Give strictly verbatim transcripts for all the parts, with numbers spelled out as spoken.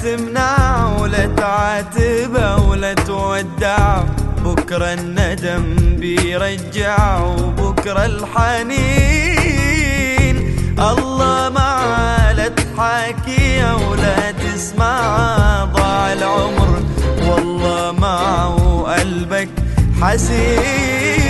تمنع ولا تعاتبه ولا تودع، بكرة الندم بيرجع وبكرة الحنين. الله معاه لا تحاكيه ولا تسمع، ضاع العمر والله معه قلبك حزين.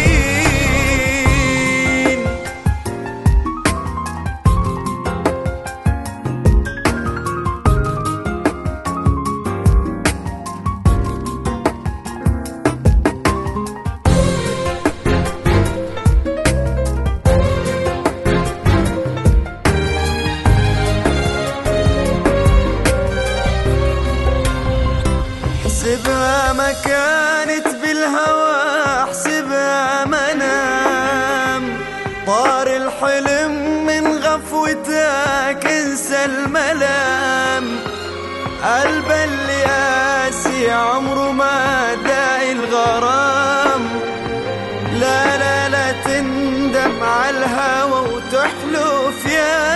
احسبها ما كانت بالهوى، احسبها منام، طار الحلم من غفوتك انسى الملام. قلب اللي قاسي عمره ما داعي الغرام، لا لا لا تندم على الهوى وتحلف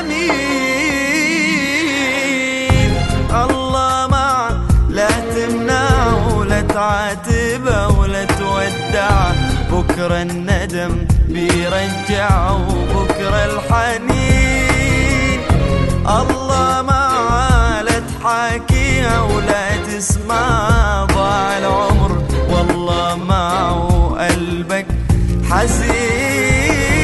يمين. الله معه لا تمنع ولا تعاتبه ولا تودع، بكرة الندم بيرجع وبكرة الحنين. الله معاه لا تحاكيها ولا تسمع، ضاع العمر والله معه قلبك حزين.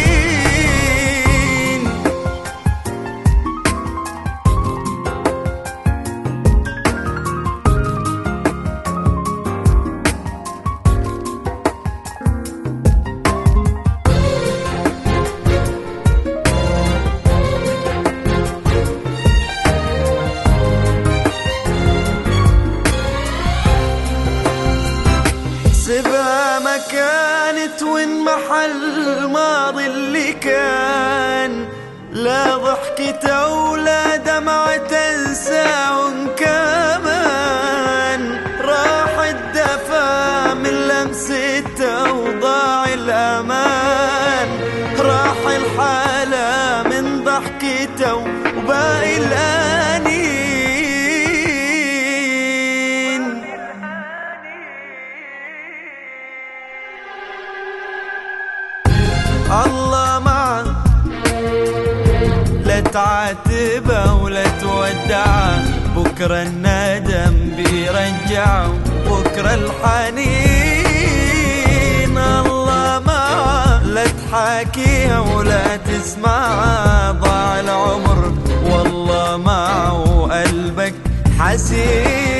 احسبها ما كانت وين محل ماضي اللي كان، لا ضحكته ولا دمعة تنساهم كمان. راح الدفا من لمسته وضاع الأمان، راح الحالة من ضحكته وباقي الآنين. الله معه لا تعاتبه ولا تودع، بكرة الندم بيرجع بكرة الحنين. الله معه لا تحاكيها ولا تسمع، ضاع العمر والله معه قلبك حزين.